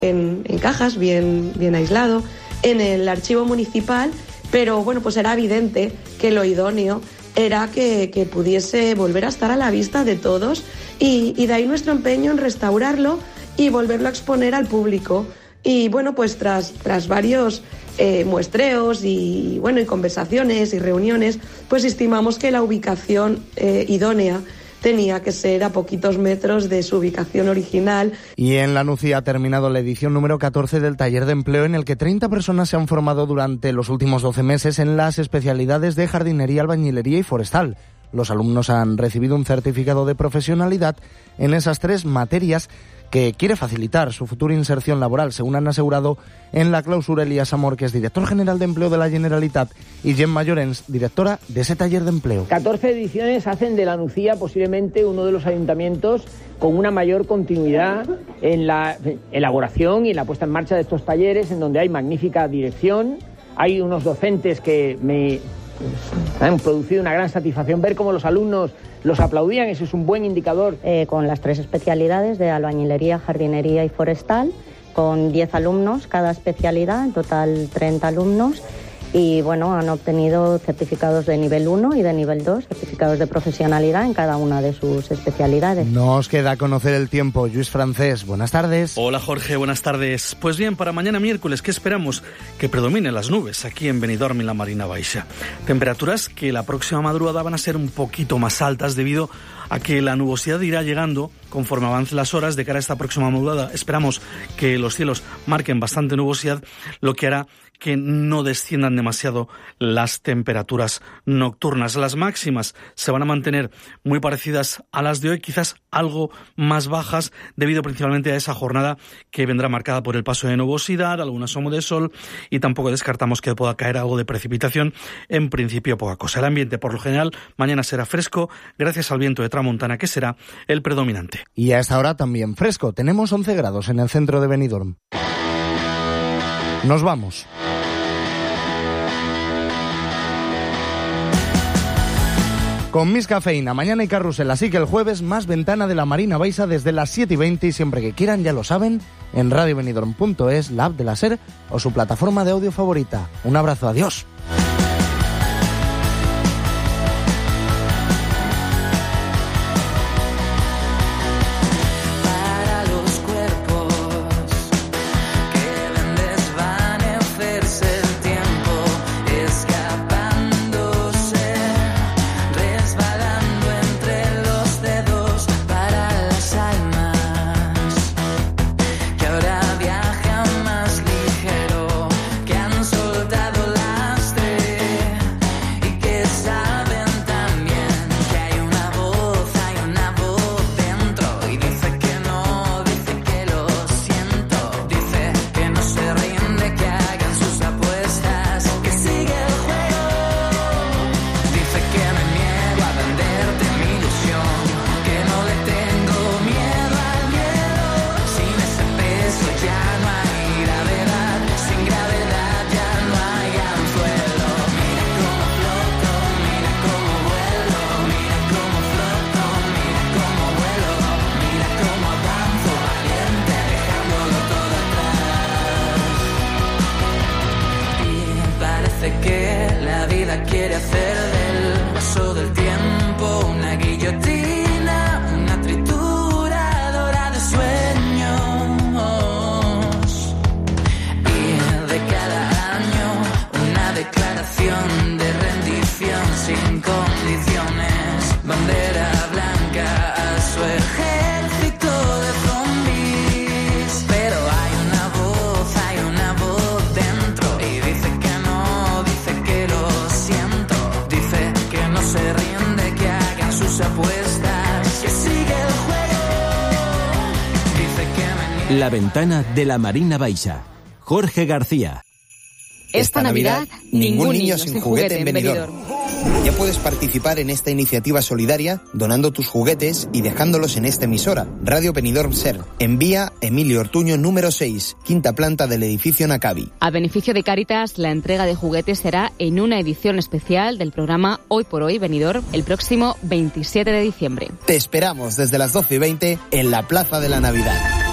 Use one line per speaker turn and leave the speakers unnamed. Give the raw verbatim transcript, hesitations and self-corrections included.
en, en cajas, bien, bien aislado, en el archivo municipal, pero bueno, pues era evidente que lo idóneo era que, que pudiese volver a estar a la vista de todos y, y de ahí nuestro empeño en restaurarlo y volverlo a exponer al público. Y bueno, pues tras, tras varios eh, muestreos y, bueno, y conversaciones y reuniones, pues estimamos que la ubicación eh, idónea tenía que ser a poquitos metros de su ubicación original.
Y en La Nucía ha terminado la edición número catorce del taller de empleo, en el que treinta personas se han formado durante los últimos doce meses en las especialidades de jardinería, albañilería y forestal. Los alumnos han recibido un certificado de profesionalidad en esas tres materias que quiere facilitar su futura inserción laboral, según han asegurado en la clausura Elías Amor, que es director general de empleo de la Generalitat, y Gemma Llorens, directora de ese taller de empleo.
catorce ediciones hacen de La Nucía posiblemente uno de los ayuntamientos con una mayor continuidad en la elaboración y en la puesta en marcha de estos talleres, en donde hay magnífica dirección, hay unos docentes que me han producido una gran satisfacción ver cómo los alumnos los aplaudían. Eso es un buen indicador.
Eh, con las tres especialidades de albañilería, jardinería y forestal, con diez alumnos cada especialidad, en total treinta alumnos. Y bueno, han obtenido certificados de nivel uno y de nivel dos, certificados de profesionalidad en cada una de sus especialidades.
Nos queda conocer el tiempo. Luis Francés, buenas tardes.
Hola Jorge, buenas tardes. Pues bien, para mañana miércoles, ¿qué esperamos? Que predominen las nubes aquí en Benidorm y la Marina Baixa. Temperaturas que la próxima madrugada van a ser un poquito más altas debido a que la nubosidad irá llegando conforme avancen las horas. De cara a esta próxima madrugada esperamos que los cielos marquen bastante nubosidad, lo que hará que no desciendan demasiado las temperaturas nocturnas. Las máximas se van a mantener muy parecidas a las de hoy, quizás algo más bajas, debido principalmente a esa jornada que vendrá marcada por el paso de nubosidad, algún asomo de sol, y tampoco descartamos que pueda caer algo de precipitación, en principio poca cosa. El ambiente, por lo general, mañana será fresco, gracias al viento de tramontana, que será el predominante.
Y a esta hora también fresco, tenemos once grados en el centro de Benidorm. Nos vamos. Con Miss Cafeína, mañana y carrusel, así que el jueves más ventana de la Marina Baixa desde las siete y veinte, y siempre que quieran, ya lo saben, en radio benidorm punto es, la app de la SER o su plataforma de audio favorita. Un abrazo, adiós.
La ventana de la Marina Baixa. Jorge García.
Esta Navidad, ningún niño sin juguete en Benidorm.
Ya puedes participar en esta iniciativa solidaria donando tus juguetes y dejándolos en esta emisora, Radio Benidorm SER, en vía Emilio Ortuño número seis, quinta planta del edificio Nacavi.
A beneficio de Cáritas, la entrega de juguetes será en una edición especial del programa Hoy por Hoy Benidorm el próximo veintisiete de diciembre.
Te esperamos desde las doce y veinte en la Plaza de la Navidad.